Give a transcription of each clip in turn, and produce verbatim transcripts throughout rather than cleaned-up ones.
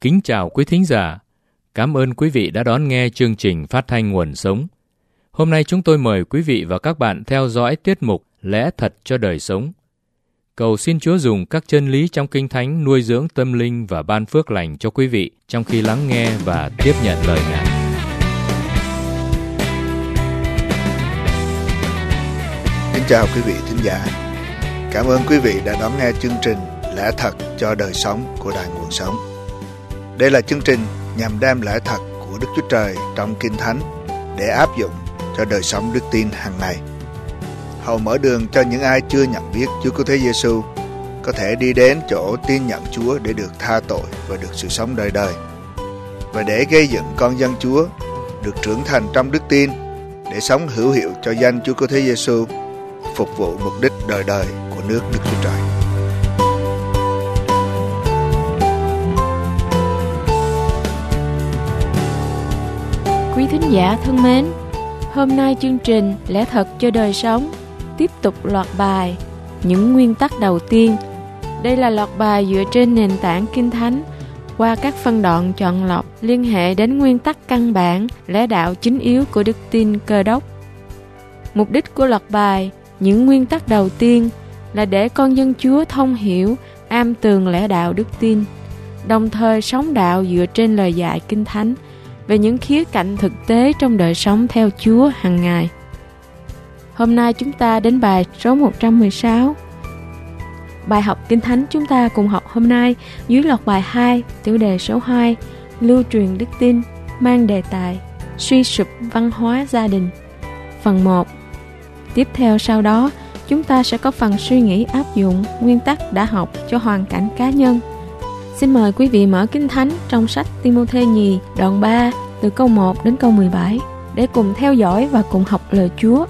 Kính chào quý thính giả. Cảm ơn quý vị đã đón nghe chương trình phát thanh Nguồn Sống. Hôm nay chúng tôi mời quý vị và các bạn theo dõi tiết mục Lẽ Thật cho Đời Sống. Cầu xin Chúa dùng các chân lý trong Kinh Thánh nuôi dưỡng tâm linh và ban phước lành cho quý vị trong khi lắng nghe và tiếp nhận lời Ngài. Kính chào quý vị thính giả. Cảm ơn quý vị đã đón nghe chương trình Lẽ Thật cho Đời Sống của Đài Nguồn Sống. Đây là chương trình nhằm đem lẽ thật của Đức Chúa Trời trong Kinh Thánh để áp dụng cho đời sống đức tin hàng ngày. Hầu mở đường cho những ai chưa nhận biết Chúa Cứu Thế Giêsu có thể đi đến chỗ tin nhận Chúa để được tha tội và được sự sống đời đời, và để gây dựng con dân Chúa được trưởng thành trong đức tin để sống hữu hiệu cho danh Chúa Cứu Thế Giêsu, phục vụ mục đích đời đời của nước Đức Chúa Trời. Quý thính giả thân mến, hôm nay chương trình Lẽ Thật cho Đời Sống tiếp tục loạt bài Những nguyên tắc đầu tiên. Đây là loạt bài dựa trên nền tảng Kinh Thánh qua các phân đoạn chọn lọc liên hệ đến nguyên tắc căn bản, lẽ đạo chính yếu của đức tin Cơ Đốc. Mục đích của loạt bài Những nguyên tắc đầu tiên là để con dân Chúa thông hiểu, am tường lẽ đạo đức tin, đồng thời sống đạo dựa trên lời dạy Kinh Thánh về những khía cạnh thực tế trong đời sống theo Chúa hàng ngày. Hôm nay chúng ta đến bài số một trăm mười sáu. Bài học Kinh Thánh chúng ta cùng học hôm nay dưới loạt bài hai, tiểu đề số hai, lưu truyền đức tin, mang đề tài suy sụp văn hóa gia đình. Phần một. Tiếp theo sau đó, chúng ta sẽ có phần suy nghĩ áp dụng nguyên tắc đã học cho hoàn cảnh cá nhân. Xin mời quý vị mở Kinh Thánh trong sách Ti-mô-thê nhì đoạn ba từ câu một đến câu mười bảy để cùng theo dõi và cùng học lời Chúa.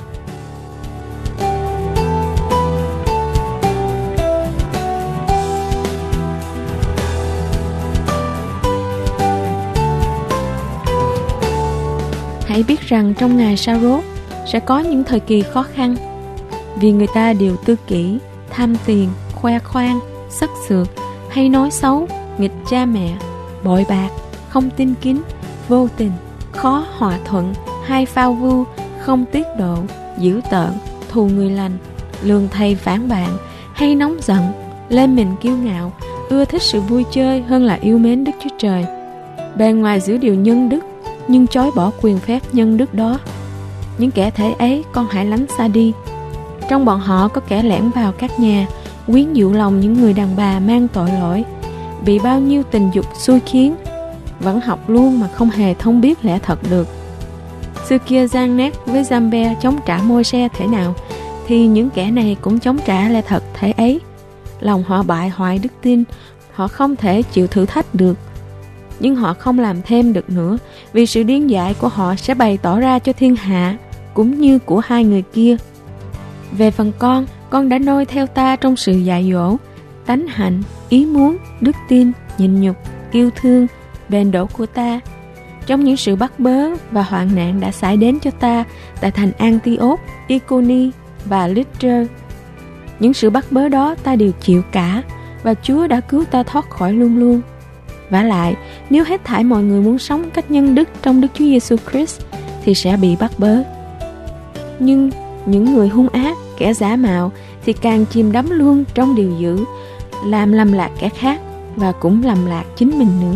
Hãy biết rằng trong ngày Sa-rốt sẽ có những thời kỳ khó khăn, vì người ta đều tư kỷ, tham tiền, khoe khoang, sắc sược, hay nói xấu, nghịch cha mẹ, bội bạc, không tin kính, vô tình, khó hòa thuận, hay phao vu, không tiết độ, dữ tợn, thù người lành, lường thầy phản bạn, hay nóng giận, lên mình kiêu ngạo, ưa thích sự vui chơi hơn là yêu mến Đức Chúa Trời. Bề ngoài giữ điều nhân đức, nhưng chối bỏ quyền phép nhân đức đó. Những kẻ thể ấy con hãy lánh xa đi. Trong bọn họ có kẻ lẻn vào các nhà, quyến dụ lòng những người đàn bà mang tội lỗi, bị bao nhiêu tình dục xui khiến, vẫn học luôn mà không hề thông biết lẽ thật được. Xưa kia Giang-nét với Giam-be chống trả Môi-se thể nào, thì những kẻ này cũng chống trả lẽ thật thể ấy. Lòng họ bại hoại đức tin, họ không thể chịu thử thách được. Nhưng họ không làm thêm được nữa, vì sự điên dại của họ sẽ bày tỏ ra cho thiên hạ, cũng như của hai người kia. Về phần con, con đã noi theo ta trong sự dạy dỗ, tánh hạnh, ý muốn, đức tin, nhịn nhục, yêu thương, bền đổ của ta. Trong những sự bắt bớ và hoạn nạn đã xảy đến cho ta tại thành Antioch, Iconi và Lystra, những sự bắt bớ đó ta đều chịu cả, và Chúa đã cứu ta thoát khỏi luôn luôn. Vả lại, nếu hết thảy mọi người muốn sống cách nhân đức trong Đức Chúa Giêsu Christ thì sẽ bị bắt bớ. Nhưng những người hung ác, kẻ giả mạo thì càng chìm đắm luôn trong điều dữ, làm lầm lạc kẻ khác và cũng lầm lạc chính mình nữa.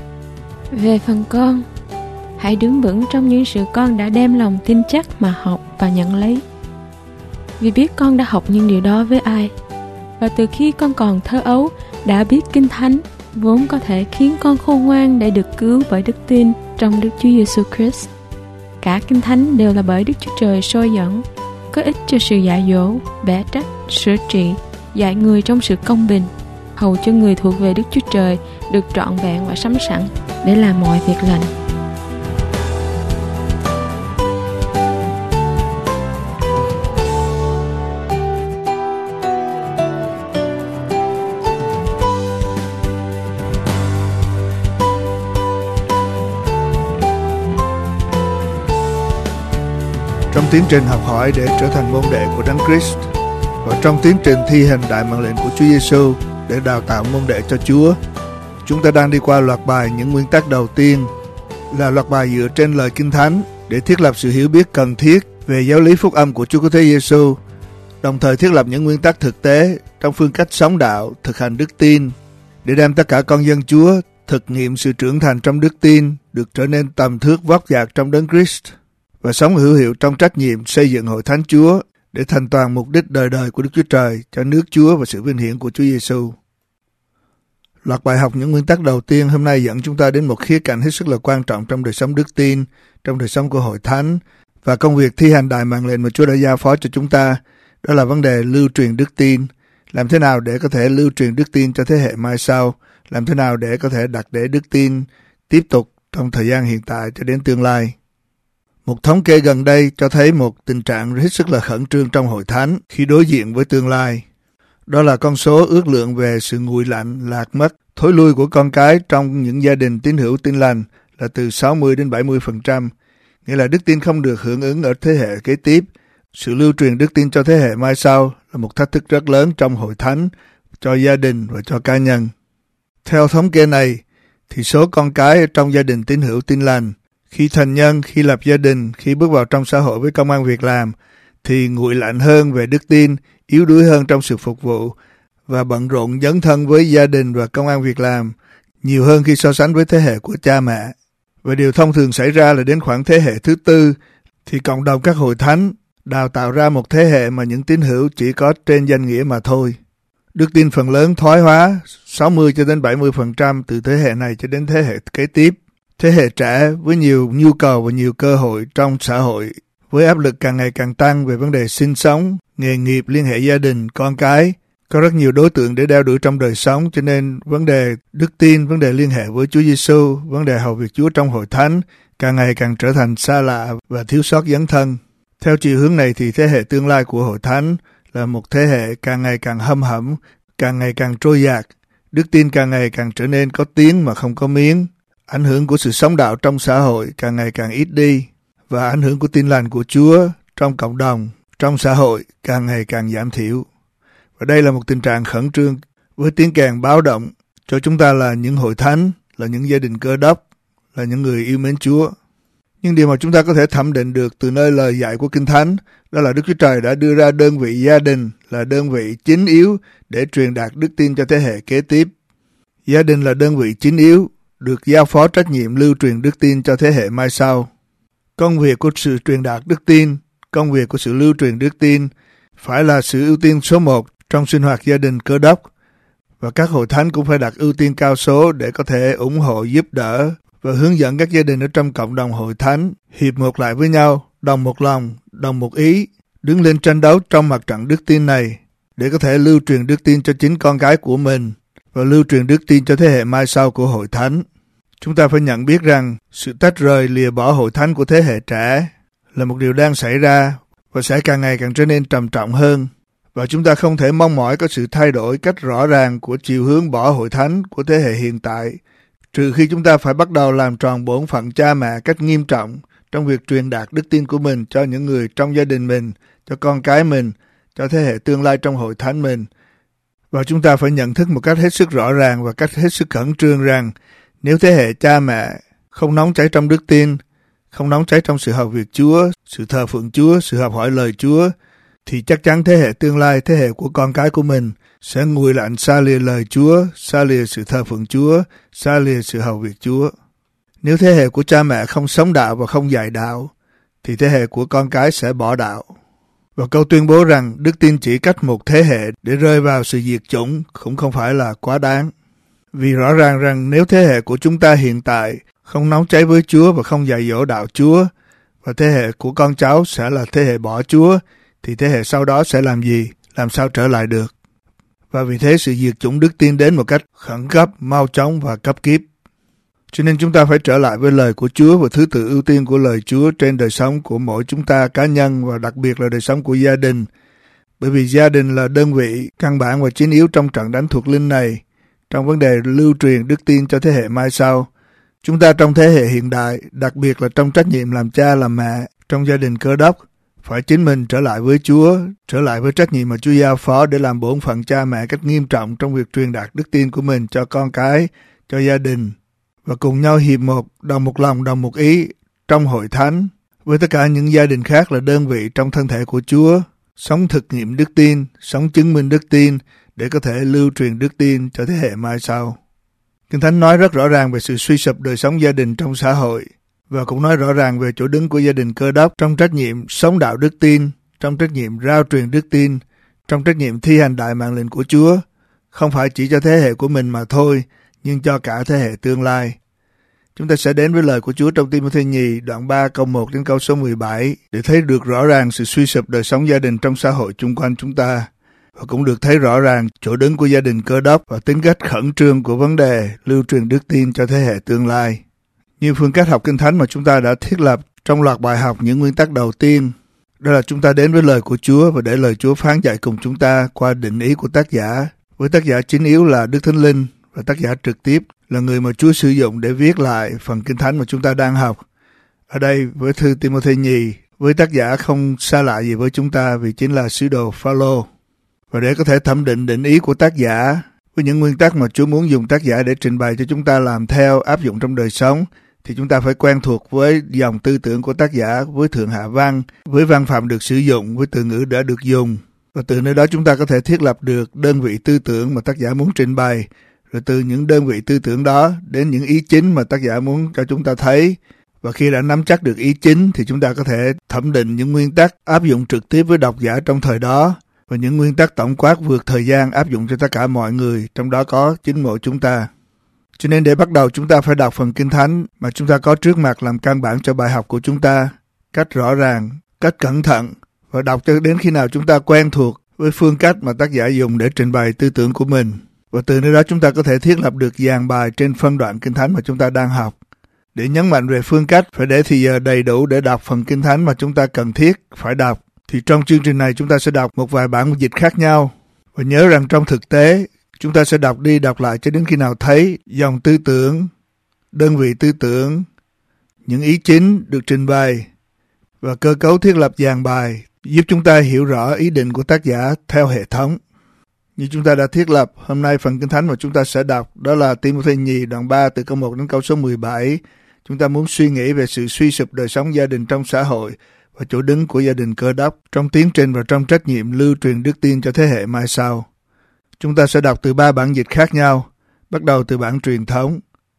Về phần con, hãy đứng vững trong những sự con đã đem lòng tin chắc mà học và nhận lấy. Vì biết con đã học những điều đó với ai, và từ khi con còn thơ ấu đã biết Kinh Thánh, vốn có thể khiến con khôn ngoan để được cứu bởi đức tin trong Đức Chúa Giêsu Christ. Cả Kinh Thánh đều là bởi Đức Chúa Trời soi dẫn, có ích cho sự dạy dỗ, bẻ trách, sửa trị, dạy người trong sự công bình, hầu cho người thuộc về Đức Chúa Trời được trọn vẹn và sắm sẵn để làm mọi việc lành. Trong tiến trình học hỏi để trở thành môn đệ của Đấng Christ, và trong tiến trình thi hành đại mệnh lệnh của Chúa Giêsu để đào tạo môn đệ cho Chúa, Chúng ta đang đi qua loạt bài những nguyên tắc đầu tiên, là loạt bài dựa trên lời Kinh Thánh để thiết lập sự hiểu biết cần thiết về giáo lý phúc âm của Chúa Cứu Thế Giêsu, đồng thời thiết lập những nguyên tắc thực tế trong phương cách sống đạo, thực hành đức tin, để đem tất cả con dân Chúa thực nghiệm sự trưởng thành trong đức tin, được trở nên tầm thước vóc dạc trong Đấng Christ và sống hữu hiệu trong trách nhiệm xây dựng hội thánh Chúa để thành toàn mục đích đời đời của Đức Chúa Trời cho nước Chúa và sự vinh hiển của Chúa Giêsu. Loạt bài học những nguyên tắc đầu tiên hôm nay dẫn chúng ta đến một khía cạnh hết sức là quan trọng trong đời sống đức tin, trong đời sống của hội thánh và công việc thi hành đại mạng lệnh mà Chúa đã giao phó cho chúng ta. Đó là vấn đề lưu truyền đức tin. Làm thế nào để có thể lưu truyền đức tin cho thế hệ mai sau? Làm thế nào để có thể đặt để đức tin tiếp tục trong thời gian hiện tại cho đến tương lai? Một thống kê gần đây cho thấy một tình trạng hết sức là khẩn trương trong hội thánh khi đối diện với tương lai. Đó là con số ước lượng về sự nguội lạnh, lạc mất, thối lui của con cái trong những gia đình tín hữu tin lành là từ sáu mươi đến bảy mươi phần trăm. Nghĩa là đức tin không được hưởng ứng ở thế hệ kế tiếp. Sự lưu truyền đức tin cho thế hệ mai sau là một thách thức rất lớn trong hội thánh, cho gia đình và cho cá nhân. Theo thống kê này, thì số con cái trong gia đình tín hữu tin lành, khi thành nhân, khi lập gia đình, khi bước vào trong xã hội với công ăn việc làm, thì nguội lạnh hơn về đức tin, yếu đuối hơn trong sự phục vụ và bận rộn dấn thân với gia đình và công ăn việc làm nhiều hơn khi so sánh với thế hệ của cha mẹ. Và điều thông thường xảy ra là đến khoảng thế hệ thứ tư thì cộng đồng các hội thánh đào tạo ra một thế hệ mà những tín hữu chỉ có trên danh nghĩa mà thôi. Đức tin phần lớn thoái hóa sáu mươi cho đến bảy mươi phần trăm từ thế hệ này cho đến thế hệ kế tiếp. Thế hệ trẻ với nhiều nhu cầu và nhiều cơ hội trong xã hội, với áp lực càng ngày càng tăng về vấn đề sinh sống, nghề nghiệp, liên hệ gia đình, con cái, có rất nhiều đối tượng để đeo đuổi trong đời sống, cho nên vấn đề đức tin, vấn đề liên hệ với Chúa Giêsu, vấn đề hầu việc Chúa trong hội thánh càng ngày càng trở thành xa lạ và thiếu sót dấn thân. Theo chiều hướng này thì thế hệ tương lai của hội thánh là một thế hệ càng ngày càng hâm hẩm, càng ngày càng trôi dạt, đức tin càng ngày càng trở nên có tiếng mà không có miếng, ảnh hưởng của sự sống đạo trong xã hội càng ngày càng ít đi, và ảnh hưởng của tin lành của Chúa trong cộng đồng, trong xã hội càng ngày càng giảm thiểu. Và đây là một tình trạng khẩn trương với tiếng kèn báo động cho chúng ta là những hội thánh, là những gia đình Cơ Đốc, là những người yêu mến Chúa. Nhưng điều mà chúng ta có thể thẩm định được từ nơi lời dạy của Kinh Thánh đó là Đức Chúa Trời đã đưa ra đơn vị gia đình là đơn vị chính yếu để truyền đạt đức tin cho thế hệ kế tiếp. Gia đình là đơn vị chính yếu, được giao phó trách nhiệm lưu truyền đức tin cho thế hệ mai sau. Công việc của sự truyền đạt đức tin, công việc của sự lưu truyền đức tin phải là sự ưu tiên số một trong sinh hoạt gia đình Cơ Đốc, và các hội thánh cũng phải đặt ưu tiên cao số để có thể ủng hộ, giúp đỡ và hướng dẫn các gia đình ở trong cộng đồng hội thánh hiệp một lại với nhau, đồng một lòng, đồng một ý, đứng lên tranh đấu trong mặt trận đức tin này để có thể lưu truyền đức tin cho chính con cái của mình và lưu truyền đức tin cho thế hệ mai sau của hội thánh. Chúng ta phải nhận biết rằng sự tách rời lìa bỏ hội thánh của thế hệ trẻ là một điều đang xảy ra và sẽ càng ngày càng trở nên trầm trọng hơn. Và chúng ta không thể mong mỏi có sự thay đổi cách rõ ràng của chiều hướng bỏ hội thánh của thế hệ hiện tại, trừ khi chúng ta phải bắt đầu làm tròn bổn phận cha mẹ cách nghiêm trọng trong việc truyền đạt đức tin của mình cho những người trong gia đình mình, cho con cái mình, cho thế hệ tương lai trong hội thánh mình. Và chúng ta phải nhận thức một cách hết sức rõ ràng và cách hết sức khẩn trương rằng nếu thế hệ cha mẹ không nóng cháy trong đức tin, không nóng cháy trong sự học việc Chúa, sự thờ phượng Chúa, sự học hỏi lời Chúa, thì chắc chắn thế hệ tương lai, thế hệ của con cái của mình sẽ nguội lạnh xa lìa lời Chúa, xa lìa sự thờ phượng Chúa, xa lìa sự hầu việc Chúa. Nếu thế hệ của cha mẹ không sống đạo và không dạy đạo, thì thế hệ của con cái sẽ bỏ đạo. Và câu tuyên bố rằng đức tin chỉ cách một thế hệ để rơi vào sự diệt chủng cũng không phải là quá đáng. Vì rõ ràng rằng nếu thế hệ của chúng ta hiện tại không nóng cháy với Chúa và không dạy dỗ đạo Chúa, và thế hệ của con cháu sẽ là thế hệ bỏ Chúa, thì thế hệ sau đó sẽ làm gì? Làm sao trở lại được? Và vì thế sự diệt chủng đức tin đến một cách khẩn cấp, mau chóng và cấp kíp. Cho nên chúng ta phải trở lại với lời của Chúa và thứ tự ưu tiên của lời Chúa trên đời sống của mỗi chúng ta cá nhân và đặc biệt là đời sống của gia đình. Bởi vì gia đình là đơn vị căn bản và chính yếu trong trận đánh thuộc linh này, trong vấn đề lưu truyền đức tin cho thế hệ mai sau. Chúng ta trong thế hệ hiện đại, đặc biệt là trong trách nhiệm làm cha làm mẹ, trong gia đình Cơ Đốc, phải chính mình trở lại với Chúa, trở lại với trách nhiệm mà Chúa giao phó để làm bổn phận cha mẹ cách nghiêm trọng trong việc truyền đạt đức tin của mình cho con cái, cho gia đình và cùng nhau hiệp một, đồng một lòng, đồng một ý trong hội thánh với tất cả những gia đình khác là đơn vị trong thân thể của Chúa, sống thực nghiệm đức tin, sống chứng minh đức tin để có thể lưu truyền đức tin cho thế hệ mai sau. Kinh Thánh nói rất rõ ràng về sự suy sụp đời sống gia đình trong xã hội và cũng nói rõ ràng về chỗ đứng của gia đình Cơ Đốc trong trách nhiệm sống đạo đức tin, trong trách nhiệm rao truyền đức tin, trong trách nhiệm thi hành đại mạng lệnh của Chúa, không phải chỉ cho thế hệ của mình mà thôi, nhưng cho cả thế hệ tương lai. Chúng ta sẽ đến với lời của Chúa trong Ti-mô-thê nhì đoạn ba câu một đến câu số mười bảy để thấy được rõ ràng sự suy sụp đời sống gia đình trong xã hội chung quanh chúng ta, và cũng được thấy rõ ràng chỗ đứng của gia đình Cơ Đốc và tính cách khẩn trương của vấn đề lưu truyền đức tin cho thế hệ tương lai. Như phương cách học Kinh Thánh mà chúng ta đã thiết lập trong loạt bài học những nguyên tắc đầu tiên, đó là chúng ta đến với lời của Chúa và để lời Chúa phán dạy cùng chúng ta qua định ý của tác giả, với tác giả chính yếu là Đức Thánh Linh và tác giả trực tiếp là người mà Chúa sử dụng để viết lại phần Kinh Thánh mà chúng ta đang học. Ở đây với thư Ti-mô-thê nhì, với tác giả không xa lạ gì với chúng ta vì chính là sứ đồ Phaolô. Và để có thể thẩm định định ý của tác giả với những nguyên tắc mà Chúa muốn dùng tác giả để trình bày cho chúng ta làm theo, áp dụng trong đời sống, thì chúng ta phải quen thuộc với dòng tư tưởng của tác giả, với thượng hạ văn, với văn phạm được sử dụng, với từ ngữ đã được dùng. Và từ nơi đó chúng ta có thể thiết lập được đơn vị tư tưởng mà tác giả muốn trình bày, rồi từ những đơn vị tư tưởng đó đến những ý chính mà tác giả muốn cho chúng ta thấy. Và khi đã nắm chắc được ý chính thì chúng ta có thể thẩm định những nguyên tắc áp dụng trực tiếp với độc giả trong thời đó, và những nguyên tắc tổng quát vượt thời gian áp dụng cho tất cả mọi người, trong đó có chính mỗi chúng ta. Cho nên để bắt đầu chúng ta phải đọc phần Kinh Thánh mà chúng ta có trước mặt làm căn bản cho bài học của chúng ta, cách rõ ràng, cách cẩn thận, và đọc cho đến khi nào chúng ta quen thuộc với phương cách mà tác giả dùng để trình bày tư tưởng của mình. Và từ nơi đó chúng ta có thể thiết lập được dàn bài trên phân đoạn Kinh Thánh mà chúng ta đang học. Để nhấn mạnh về phương cách, phải để thì giờ đầy đủ để đọc phần Kinh Thánh mà chúng ta cần thiết phải đọc. Thì trong chương trình này chúng ta sẽ đọc một vài bản dịch khác nhau. Và nhớ rằng trong thực tế, chúng ta sẽ đọc đi đọc lại cho đến khi nào thấy dòng tư tưởng, đơn vị tư tưởng, những ý chính được trình bày và cơ cấu thiết lập dàn bài giúp chúng ta hiểu rõ ý định của tác giả theo hệ thống. Như chúng ta đã thiết lập, hôm nay phần Kinh Thánh mà chúng ta sẽ đọc đó là Ti-mô-thê nhì đoạn ba từ câu một đến câu số mười bảy. Chúng ta muốn suy nghĩ về sự suy sụp đời sống gia đình trong xã hội và chỗ đứng của gia đình Cơ Đốc trong tiến trình và trong trách nhiệm lưu truyền đức tin cho thế hệ mai sau. Chúng ta sẽ đọc từ ba bản dịch khác nhau, bắt đầu từ bản truyền thống.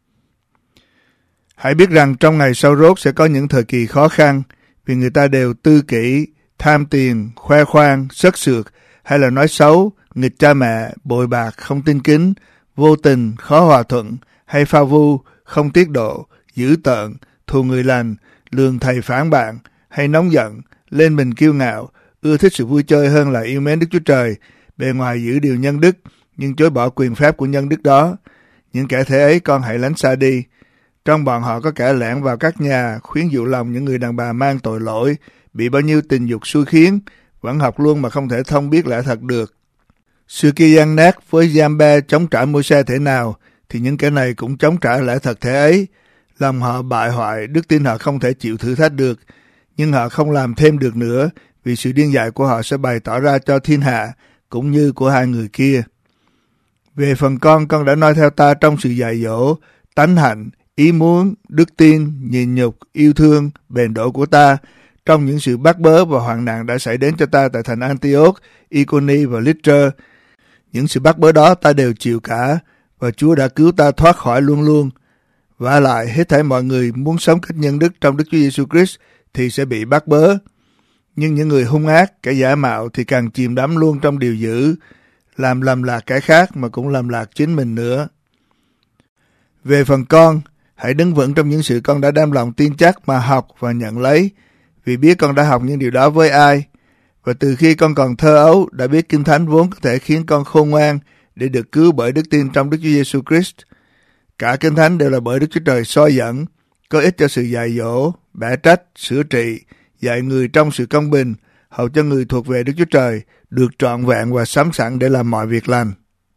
Hãy biết rằng trong ngày sau rốt sẽ có những thời kỳ khó khăn, vì người ta đều tư kỷ, tham tiền, khoe khoang, sất sượt, hay là nói xấu, nghịch cha mẹ, bội bạc, không tin kính, vô tình, khó hòa thuận, hay phao vu, không tiết độ, dữ tợn, thù người lành, lường thầy phản bạn, hay nóng giận, lên mình kiêu ngạo, ưa thích sự vui chơi hơn là yêu mến Đức Chúa Trời, bề ngoài giữ điều nhân đức, nhưng chối bỏ quyền phép của nhân đức đó. Những kẻ thế ấy con hãy lánh xa đi. Trong bọn họ có kẻ lẻn vào các nhà, khuyến dụ lòng những người đàn bà mang tội lỗi, bị bao nhiêu tình dục xui khiến, vẫn học luôn mà không thể thông biết lẽ thật được. Xưa kia gian nát với Giam-be chống trả Môi-se thế nào, thì những kẻ này cũng chống trả lẽ thật thế ấy. Lòng họ bại hoại, đức tin họ không thể chịu thử thách được, nhưng họ không làm thêm được nữa, vì sự điên dại của họ sẽ bày tỏ ra cho thiên hạ, cũng như của hai người kia. Về phần con, con đã nói theo ta trong sự dạy dỗ, tánh hạnh, ý muốn, đức tin, nhịn nhục, yêu thương, bền đổ của ta, trong những sự bắt bớ và hoạn nạn đã xảy đến cho ta tại thành Antioch, Iconi và Lystra. Những sự bắt bớ đó ta đều chịu cả, và Chúa đã cứu ta thoát khỏi luôn luôn. Vả lại, hết thảy mọi người muốn sống cách nhân đức trong Đức Chúa Giêsu Christ thì sẽ bị bắt bớ. Nhưng những người hung ác, kẻ giả mạo thì càng chìm đắm luôn trong điều dữ, làm lầm lạc kẻ khác mà cũng làm lạc chính mình nữa. Về phần con, hãy đứng vững trong những sự con đã đem lòng tin chắc mà học và nhận lấy, vì biết con đã học những điều đó với ai. Và từ khi con còn thơ ấu, đã biết Kinh Thánh vốn có thể khiến con khôn ngoan để được cứu bởi đức tin trong Đức Chúa Giêsu Christ. Cả Kinh Thánh đều là bởi Đức Chúa Trời soi dẫn, có ích cho sự dạy dỗ, bẻ trách, sửa trị, dạy người trong sự công bình, hầu cho người thuộc về Đức Chúa Trời được trọn vẹn và sắm sẵn để làm mọi việc lành.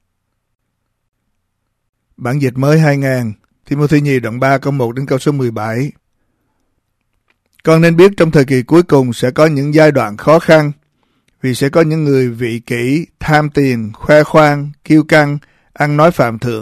Bản dịch mới hai nghìn, Ti-mô-thê nhì đoạn ba câu một đến câu số mười bảy. Con nên biết trong thời kỳ cuối cùng sẽ có những giai đoạn khó khăn, vì sẽ có những người vị kỷ, tham tiền, khoe khoang, kiêu căng, ăn nói phạm thượng,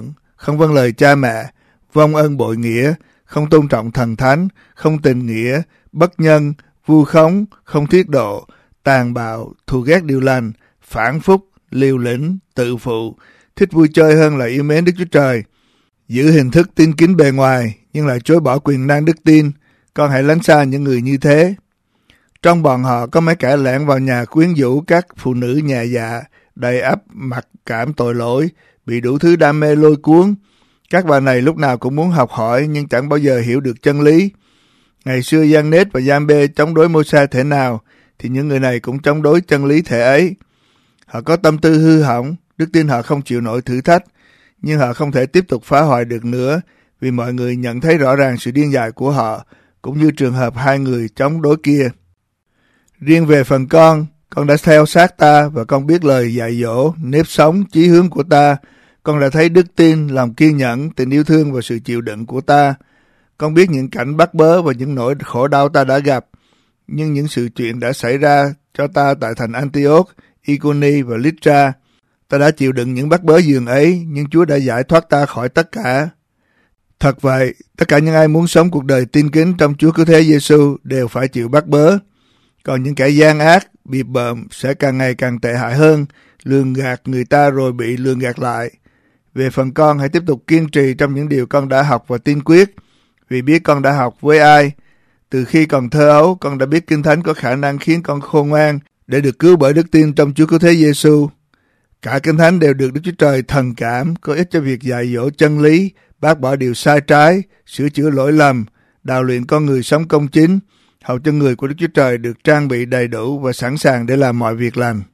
không vâng lời cha mẹ, vong ân bội nghĩa, không tôn trọng thần thánh, không tình nghĩa, bất nhân, vu khống, không thiết độ, tàn bạo, thù ghét điều lành, phản phúc, liều lĩnh, tự phụ, thích vui chơi hơn là yêu mến Đức Chúa Trời, giữ hình thức tin kính bề ngoài nhưng lại chối bỏ quyền năng đức tin. Con hãy lánh xa những người như thế. Trong bọn họ có mấy kẻ lẻn vào nhà quyến rũ các phụ nữ nhẹ dạ, đầy ắp mặc cảm tội lỗi, bị đủ thứ đam mê lôi cuốn. Các bà này lúc nào cũng muốn học hỏi nhưng chẳng bao giờ hiểu được chân lý. Ngày xưa Giăng-nết và Giam-bê chống đối Mô-se thể nào, thì những người này cũng chống đối chân lý thể ấy. Họ có tâm tư hư hỏng, đức tin họ không chịu nổi thử thách, nhưng họ không thể tiếp tục phá hoại được nữa, vì mọi người nhận thấy rõ ràng sự điên dại của họ, cũng như trường hợp hai người chống đối kia. Riêng về phần con, con đã theo sát ta và con biết lời dạy dỗ, nếp sống, chí hướng của ta. Con đã thấy đức tin, lòng kiên nhẫn, tình yêu thương và sự chịu đựng của ta. Con biết những cảnh bắt bớ và những nỗi khổ đau ta đã gặp, nhưng những sự chuyện đã xảy ra cho ta tại thành Antioch, Iconi và Lystra. Ta đã chịu đựng những bắt bớ dường ấy, nhưng Chúa đã giải thoát ta khỏi tất cả. Thật vậy, tất cả những ai muốn sống cuộc đời tin kính trong Chúa Cứu Thế Giêsu đều phải chịu bắt bớ. Còn những kẻ gian ác, bịp bợm sẽ càng ngày càng tệ hại hơn, lường gạt người ta rồi bị lường gạt lại. Về phần con, hãy tiếp tục kiên trì trong những điều con đã học và tin quyết, vì biết con đã học với ai. Từ khi còn thơ ấu, con đã biết Kinh Thánh có khả năng khiến con khôn ngoan để được cứu bởi đức tin trong Chúa Cứu Thế Giêsu. Cả Kinh Thánh đều được Đức Chúa Trời thần cảm, có ích cho việc dạy dỗ chân lý, bác bỏ điều sai trái, sửa chữa lỗi lầm, đào luyện con người sống công chính, hầu cho người của Đức Chúa Trời được trang bị đầy đủ và sẵn sàng để làm mọi việc lành.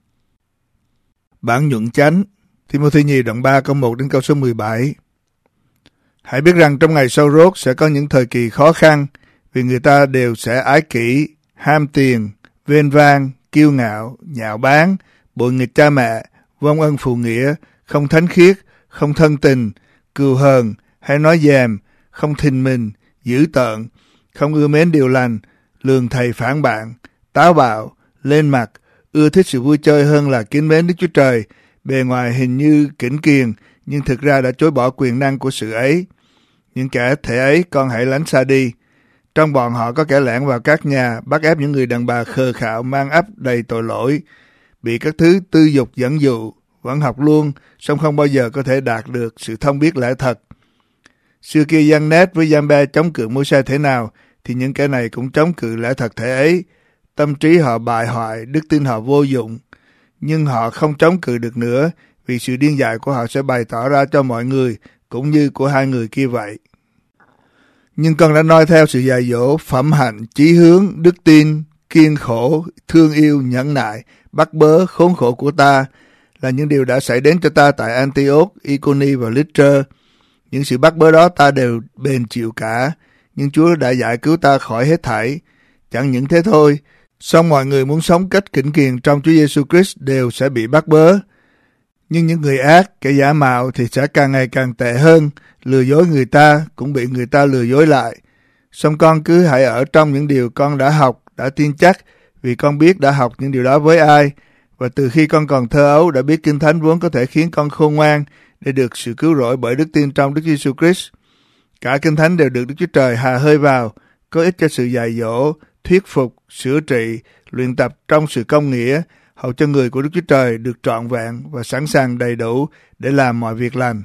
Bản nhuận chánh, Thi-mô-thi nhì đoạn ba câu một đến câu số mười bảy. Hãy biết rằng trong ngày sau rốt sẽ có những thời kỳ khó khăn, vì người ta đều sẽ ái kỷ, ham tiền, vênh vang, kiêu ngạo, nhạo báng, bội nghịch cha mẹ, vong ân phụ nghĩa, không thánh khiết, không thân tình, cừu hờn, hay nói dèm, không thình mình, dữ tợn, không ưa mến điều lành, lường thầy phản bạn, táo bạo, lên mặt, ưa thích sự vui chơi hơn là kính mến Đức Chúa Trời, bề ngoài hình như kỉnh kiền, nhưng thực ra đã chối bỏ quyền năng của sự ấy. Những kẻ thể ấy con hãy lánh xa đi. Trong bọn họ có kẻ lẻn vào các nhà, bắt ép những người đàn bà khờ khạo mang ắp đầy tội lỗi, bị các thứ tư dục dẫn dụ, vẫn học luôn, song không bao giờ có thể đạt được sự thông biết lẽ thật. Xưa kia Giăng-nết với Giam-bê chống cự Mô-se thế nào, thì những kẻ này cũng chống cự lẽ thật thể ấy. Tâm trí họ bại hoại, đức tin họ vô dụng, nhưng họ không chống cự được nữa, vì sự điên dại của họ sẽ bày tỏ ra cho mọi người, cũng như của hai người kia vậy. Nhưng con đã noi theo sự dạy dỗ, phẩm hạnh, chí hướng, đức tin, kiên khổ, thương yêu, nhẫn nại, bắt bớ, khốn khổ của ta, là những điều đã xảy đến cho ta tại Antioch, Iconi và Lystra. Những sự bắt bớ đó ta đều bền chịu cả, nhưng Chúa đã giải cứu ta khỏi hết thảy. Chẳng những thế thôi, song mọi người muốn sống cách kỉnh kiền trong Chúa Giêsu Christ đều sẽ bị bắt bớ. Nhưng những người ác, kẻ giả mạo thì sẽ càng ngày càng tệ hơn, lừa dối người ta cũng bị người ta lừa dối lại. Song con cứ hãy ở trong những điều con đã học, đã tin chắc, vì con biết đã học những điều đó với ai, và từ khi con còn thơ ấu đã biết Kinh Thánh vốn có thể khiến con khôn ngoan để được sự cứu rỗi bởi đức tin trong Đức Giêsu Christ. Cả Kinh Thánh đều được Đức Chúa Trời hà hơi vào, có ích cho sự dạy dỗ, thuyết phục, sửa trị, luyện tập trong sự công nghĩa, hầu cho người của Đức Chúa Trời được trọn vẹn và sẵn sàng đầy đủ để làm mọi việc lành.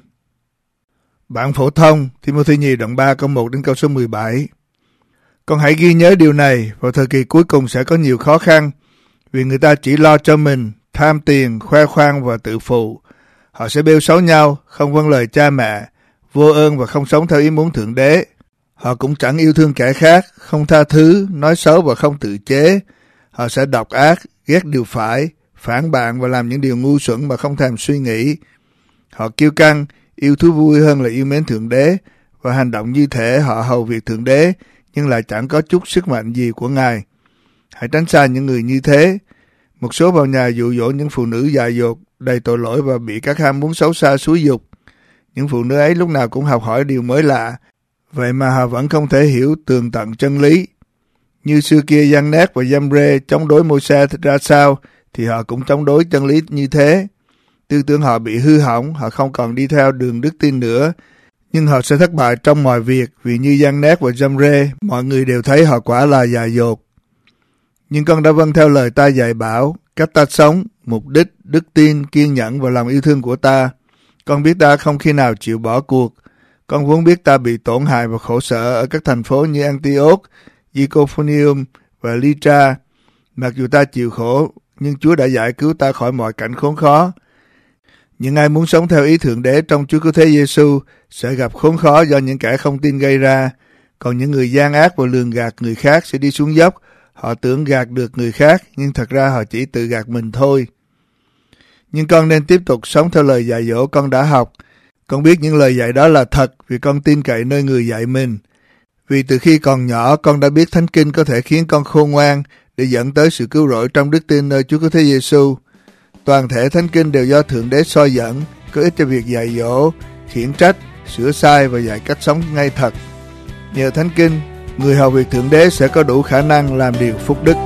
Bản phổ thông, Thi-mô-thi nhì đoạn ba câu một đến câu số mười bảy. Con hãy ghi nhớ điều này, vào thời kỳ cuối cùng sẽ có nhiều khó khăn, vì người ta chỉ lo cho mình, tham tiền, khoe khoang và tự phụ. Họ sẽ bêu xấu nhau, không vâng lời cha mẹ, vô ơn và không sống theo ý muốn Thượng Đế. Họ cũng chẳng yêu thương kẻ khác, không tha thứ, nói xấu và không tự chế. Họ sẽ độc ác, ghét điều phải, phản bạn và làm những điều ngu xuẩn mà không thèm suy nghĩ. Họ kiêu căng, yêu thú vui hơn là yêu mến Thượng Đế, và hành động như thể họ hầu việc Thượng Đế, nhưng lại chẳng có chút sức mạnh gì của Ngài. Hãy tránh xa những người như thế. Một số vào nhà dụ dỗ những phụ nữ dại dột, đầy tội lỗi và bị các ham muốn xấu xa xúi dục. Những phụ nữ ấy lúc nào cũng học hỏi điều mới lạ, vậy mà họ vẫn không thể hiểu tường tận chân lý. Như xưa kia Giăng-nết và Giam-rê chống đối Mô-se ra sao, thì họ cũng chống đối chân lý như thế. Tư tưởng họ bị hư hỏng, họ không còn đi theo đường đức tin nữa, Nhưng họ sẽ thất bại trong mọi việc, vì như Giăng-nét và Giăm-rê, mọi người đều thấy họ quả là dại dột. Nhưng con đã vâng theo lời ta dạy bảo, cách ta sống, mục đích, đức tin, kiên nhẫn và lòng yêu thương của ta. Con biết ta không khi nào chịu bỏ cuộc. Con vốn biết ta bị tổn hại và khổ sở ở các thành phố như Antioch, Iconium và Lystra. Mặc dù ta chịu khổ, nhưng Chúa đã giải cứu ta khỏi mọi cảnh khốn khó. Những ai muốn sống theo ý Thượng Đế trong Chúa Cứu Thế Giêsu sẽ gặp khốn khó do những kẻ không tin gây ra. Còn những người gian ác và lường gạt người khác sẽ đi xuống dốc. Họ tưởng gạt được người khác, nhưng thật ra họ chỉ tự gạt mình thôi. Nhưng con nên tiếp tục sống theo lời dạy dỗ con đã học. Con biết những lời dạy đó là thật vì con tin cậy nơi người dạy mình. Vì từ khi còn nhỏ, con đã biết Thánh Kinh có thể khiến con khôn ngoan để dẫn tới sự cứu rỗi trong đức tin nơi Chúa Cứu Thế Giêsu. Toàn thể Thánh Kinh đều do Thượng Đế soi dẫn, có ích cho việc dạy dỗ, khiển trách, sửa sai và dạy cách sống ngay thật. Nhờ Thánh Kinh, người hầu việc Thượng Đế sẽ có đủ khả năng làm điều phúc đức.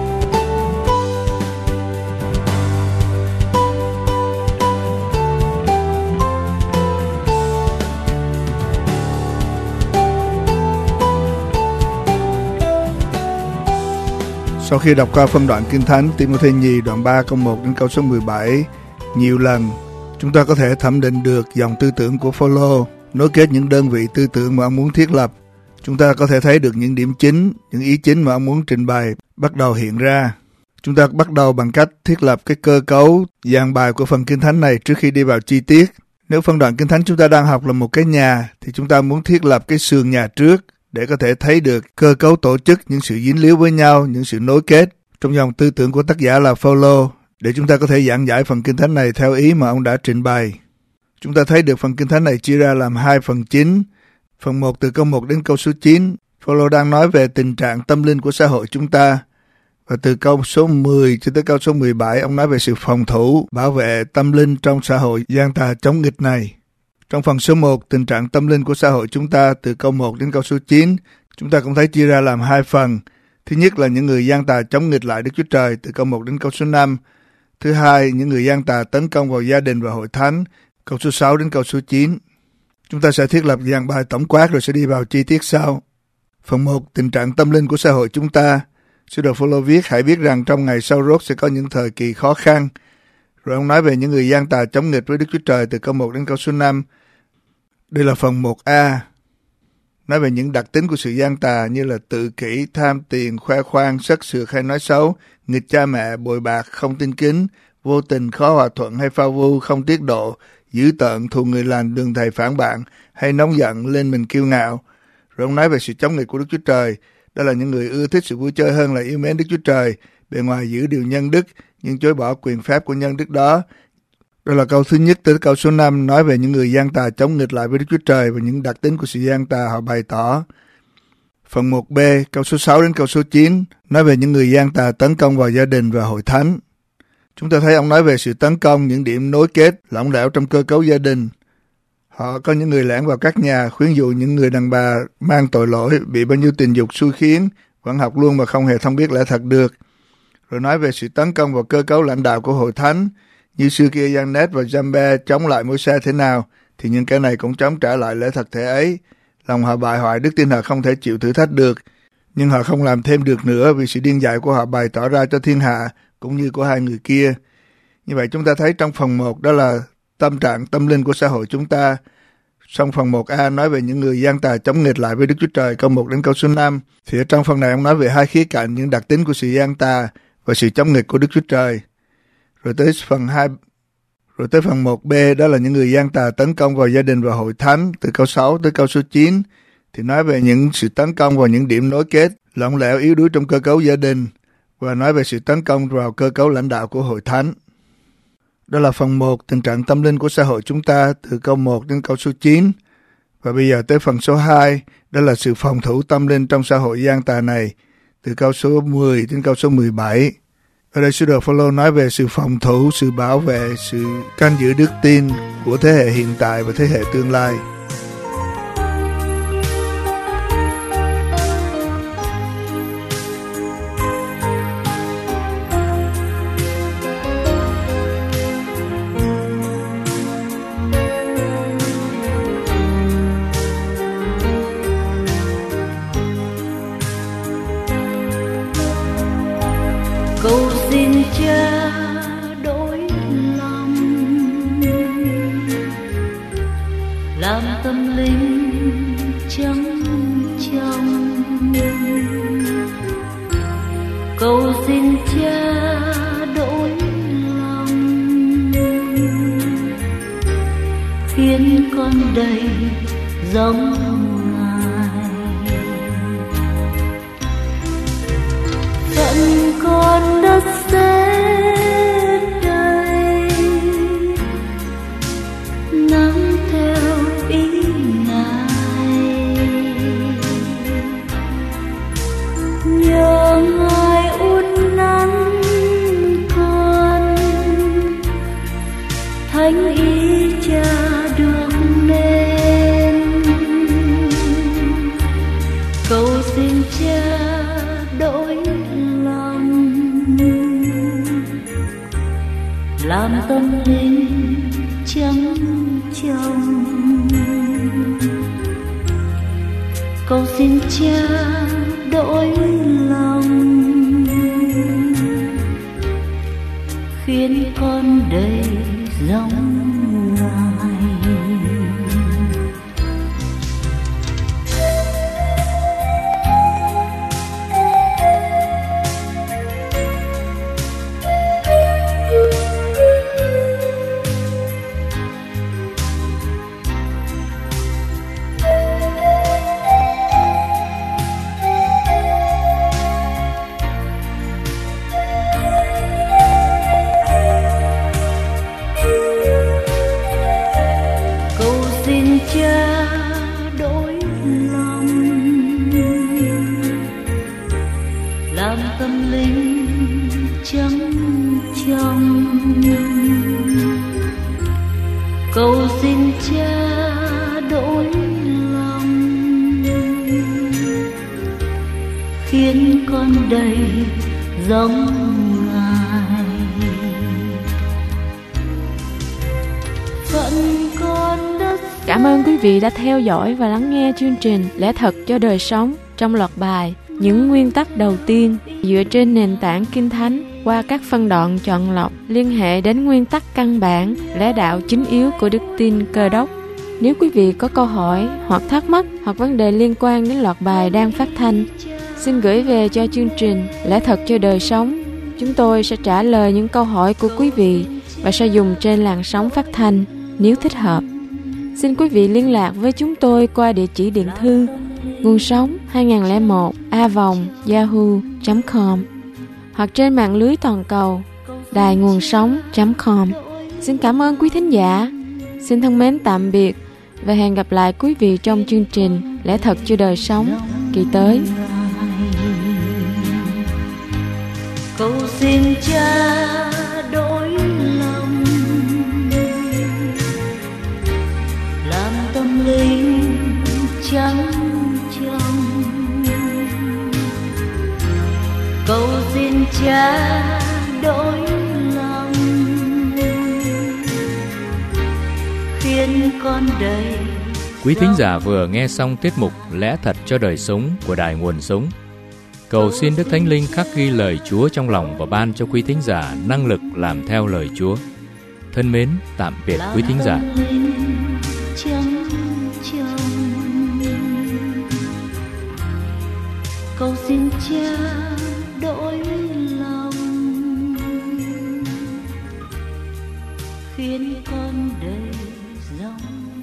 Sau khi đọc qua phân đoạn Kinh Thánh Ti-mô-thê nhì đoạn ba câu một đến câu số mười bảy nhiều lần, chúng ta có thể thẩm định được dòng tư tưởng của Phao-lô, nối kết những đơn vị tư tưởng mà ông muốn thiết lập. Chúng ta có thể thấy được những điểm chính, những ý chính mà ông muốn trình bày bắt đầu hiện ra. Chúng ta bắt đầu bằng cách thiết lập cái cơ cấu giảng bài của phần Kinh Thánh này trước khi đi vào chi tiết. Nếu phân đoạn Kinh Thánh chúng ta đang học là một cái nhà, thì chúng ta muốn thiết lập cái sườn nhà trước để có thể thấy được cơ cấu tổ chức, những sự dính líu với nhau, những sự nối kết trong dòng tư tưởng của tác giả là Phao-lô, để chúng ta có thể giảng giải phần Kinh Thánh này theo ý mà ông đã trình bày. Chúng ta thấy được phần Kinh Thánh này chia ra làm hai phần chính. Phần một từ câu một đến câu số chín, Phao-lô đang nói về tình trạng tâm linh của xã hội chúng ta. Và từ câu số mười cho tới câu số mười bảy, ông nói về sự phòng thủ, bảo vệ tâm linh trong xã hội gian tà chống nghịch này. Trong phần số một, tình trạng tâm linh của xã hội chúng ta từ câu một đến câu số chín, chúng ta cũng thấy chia ra làm hai phần. Thứ nhất là những người gian tà chống nghịch lại Đức Chúa Trời từ câu một đến câu số năm. Thứ hai, những người gian tà tấn công vào gia đình và hội thánh, câu số sáu đến câu số chín. Chúng ta sẽ thiết lập dàn bài tổng quát rồi sẽ đi vào chi tiết sau. Phần một, tình trạng tâm linh của xã hội chúng ta. Sứ đồ Phao-lô viết, hãy biết rằng trong ngày sau rốt sẽ có những thời kỳ khó khăn. Rồi ông nói về những người gian tà chống nghịch với Đức Chúa Trời từ câu một đến câu số năm. Đây là phần một A. Nói về những đặc tính của sự gian tà như là tự kỷ, tham tiền, khoe khoang, sất sượt hay nói xấu, nghịch cha mẹ, bội bạc, không tin kính, vô tình, khó hòa thuận hay phao vu, không tiết độ, dữ tợn, thù người lành, đường thầy phản bạn, hay nóng giận, lên mình kiêu ngạo. Rồi ông nói về sự chống nghịch của Đức Chúa Trời. Đó là những người ưa thích sự vui chơi hơn là yêu mến Đức Chúa Trời, bề ngoài giữ điều nhân đức, nhưng chối bỏ quyền phép của nhân đức đó. Đó là câu thứ nhất tới câu số năm, nói về những người gian tà chống nghịch lại với Đức Chúa Trời và những đặc tính của sự gian tà họ bày tỏ. Phần một B, câu số sáu đến câu số chín, nói về những người gian tà tấn công vào gia đình và hội thánh. Chúng ta thấy ông nói về sự tấn công, những điểm nối kết, lỏng lẻo trong cơ cấu gia đình. Họ có những người lẻn vào các nhà, khuyến dụ những người đàn bà mang tội lỗi, bị bao nhiêu tình dục xui khiến, vẫn học luôn mà không hề thông biết lẽ thật được. Rồi nói về sự tấn công vào cơ cấu lãnh đạo của hội thánh, như xưa kia Giăng-nét và Giăm-bê chống lại Môi-se thế nào, thì những cái này cũng chống trả lại lẽ thật thế ấy. Lòng họ bại hoại, đức tin họ không thể chịu thử thách được, nhưng họ không làm thêm được nữa vì sự điên dại của họ bày tỏ ra cho thiên hạ, cũng như của hai người kia. Như vậy chúng ta thấy trong phần một đó là tâm trạng tâm linh của xã hội chúng ta. Trong phần một A nói về những người gian tà chống nghịch lại với Đức Chúa Trời, câu một đến câu số năm. Thì ở trong phần này ông nói về hai khía cạnh, những đặc tính của sự gian tà và sự chống nghịch của Đức Chúa Trời. Rồi tới phần hai, rồi tới phần một B, đó là những người gian tà tấn công vào gia đình và hội thánh, từ câu sáu tới câu số chín, thì nói về những sự tấn công vào những điểm nối kết, lỏng lẻo yếu đuối trong cơ cấu gia đình, và nói về sự tấn công vào cơ cấu lãnh đạo của hội thánh. Đó là phần một, tình trạng tâm linh của xã hội chúng ta, từ câu một đến câu số chín. Và bây giờ tới phần số hai, đó là sự phòng thủ tâm linh trong xã hội gian tà này, từ câu số mười đến câu số mười bảy. Ở đây sứ đồ Phao-lô nói về sự phòng thủ, sự bảo vệ, sự canh giữ đức tin của thế hệ hiện tại và thế hệ tương lai. cầu xin Cha đổi lòng, khiến con đầy giống Ngài. Phận con đất sẽ đầy nắng theo ý Ngài, nhờ Ngài uốn nắn con, thánh ý Cha được nên. Cầu xin Cha đổi lòng, làm tâm linh trắng trong. Cầu xin Cha đổi lòng, khiến con đầy giống Ngài. Cha đổi lòng, làm tâm linh trắng trong. Cầu xin Cha đổi lòng, khiến con đầy giống Ngài. Phận con đất. Cảm ơn quý vị đã theo dõi và lắng nghe chương trình Lẽ Thật cho Đời Sống trong loạt bài Những Nguyên Tắc Đầu Tiên dựa trên nền tảng Kinh Thánh qua các phân đoạn chọn lọc liên hệ đến nguyên tắc căn bản, lẽ đạo chính yếu của đức tin Cơ Đốc. Nếu quý vị có câu hỏi hoặc thắc mắc hoặc vấn đề liên quan đến loạt bài đang phát thanh, xin gửi về cho chương trình Lẽ Thật cho Đời Sống. Chúng tôi sẽ trả lời những câu hỏi của quý vị và sẽ dùng trên làn sóng phát thanh nếu thích hợp. Xin quý vị liên lạc với chúng tôi qua địa chỉ điện thư nguồn sống hai không một a vòng yahoo chấm com hoặc trên mạng lưới toàn cầu đài nguồn sống chấm com. Xin cảm ơn quý thính giả. Xin thân mến tạm biệt và hẹn gặp lại quý vị trong chương trình Lẽ Thật cho Đời Sống kỳ tới. Cầu xin Cha đổi lòng, làm tâm linh trắng trong. Cầu xin Cha đổi lòng, khiến con đầy. Quý thính giả vừa nghe xong tiết mục Lẽ Thật cho Đời Sống của Đài Nguồn Sống. Cầu xin Đức Thánh Linh khắc ghi lời Chúa trong lòng và ban cho quý thính giả năng lực làm theo lời Chúa. Thân mến, tạm biệt quý thính giả. Cầu xin Cha đổi lòng, khiến con đầy giống